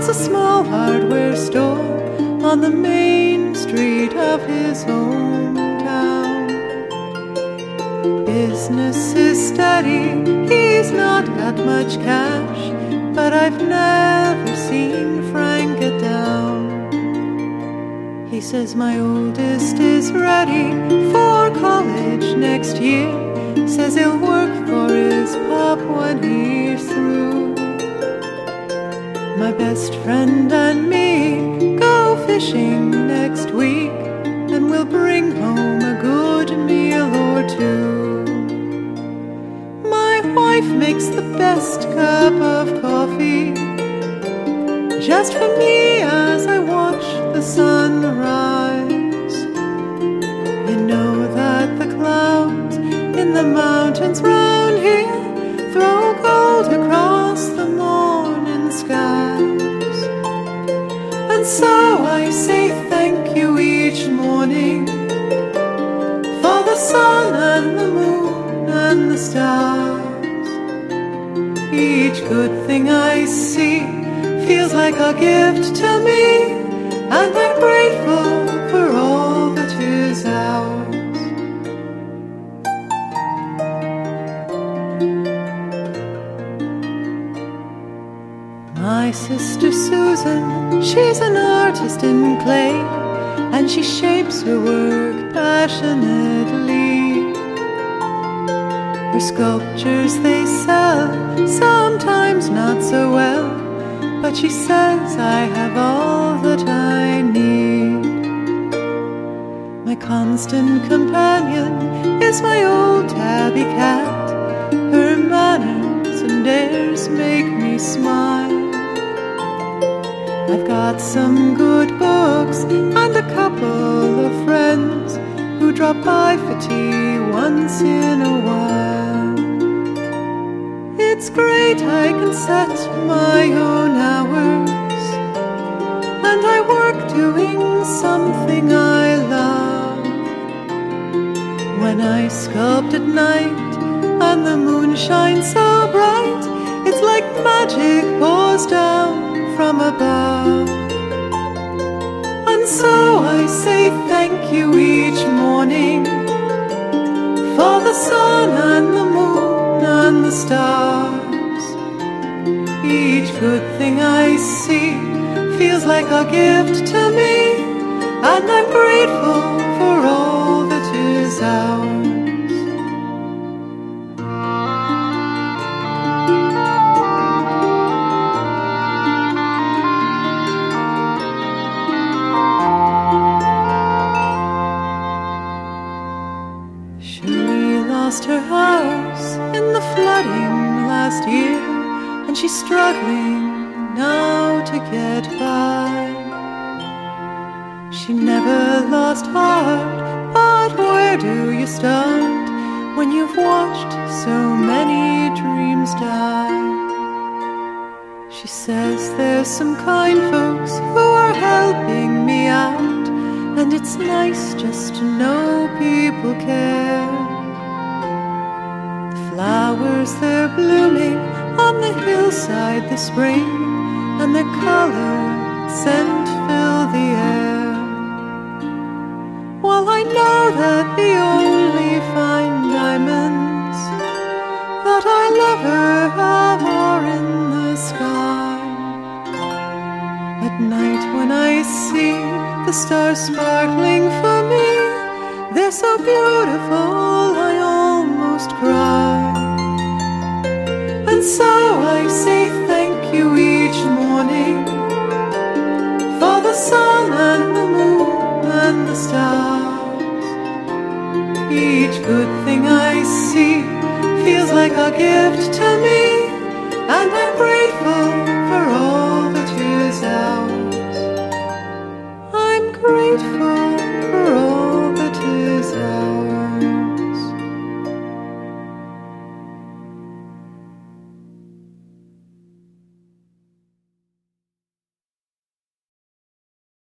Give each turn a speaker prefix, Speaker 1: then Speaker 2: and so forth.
Speaker 1: a small hardware store on the main street of his hometown. Business is steady, he's not got much cash, but I've never seen Frank get down. He says my oldest is ready for college next year, says he'll work for his pop when he's through. My best friend and me go fishing next week, and we'll bring home a good meal or two. My wife makes the best cup of coffee just for me as I watch the sun rise. You know that the clouds in the mountains round here throw gold across the morning skies. And so I say thank you each morning for the sun and the moon and the stars. Each good thing I see feels like a gift to me, and I'm grateful for all that is ours. My sister Susan, she's an artist in clay, and she shapes her work passionately. Her sculptures they sell, sometimes not so well, but she says I have all that I need. My constant companion is my old tabby cat. Her manners and airs make me smile. I've got some good books and a couple of friends who drop by for tea once in a while. It's great I can set my own hours, and I work doing something I love. When I sculpt at night and the moon shines so bright, it's like magic pours down from above. And so I say thank you each morning for the sun and the moon and the stars. Each good thing I see feels like a gift to me, and I'm grateful for all that is ours. Lost her house in the flooding last year, and she's struggling now to get by. She never lost heart, but where do you start when you've watched so many dreams die? She says there's some kind folks who are helping me out, and it's nice just to know people care. Flowers, they're blooming on the hillside this spring, and their color and scent fill the air. While I know that the only fine diamonds that I'll ever have are in the sky. At night when I see the stars sparkling for me, they're so beautiful I almost cry. And so I say thank you each morning for the sun and the moon and the stars. Each good thing I see feels like a gift to me,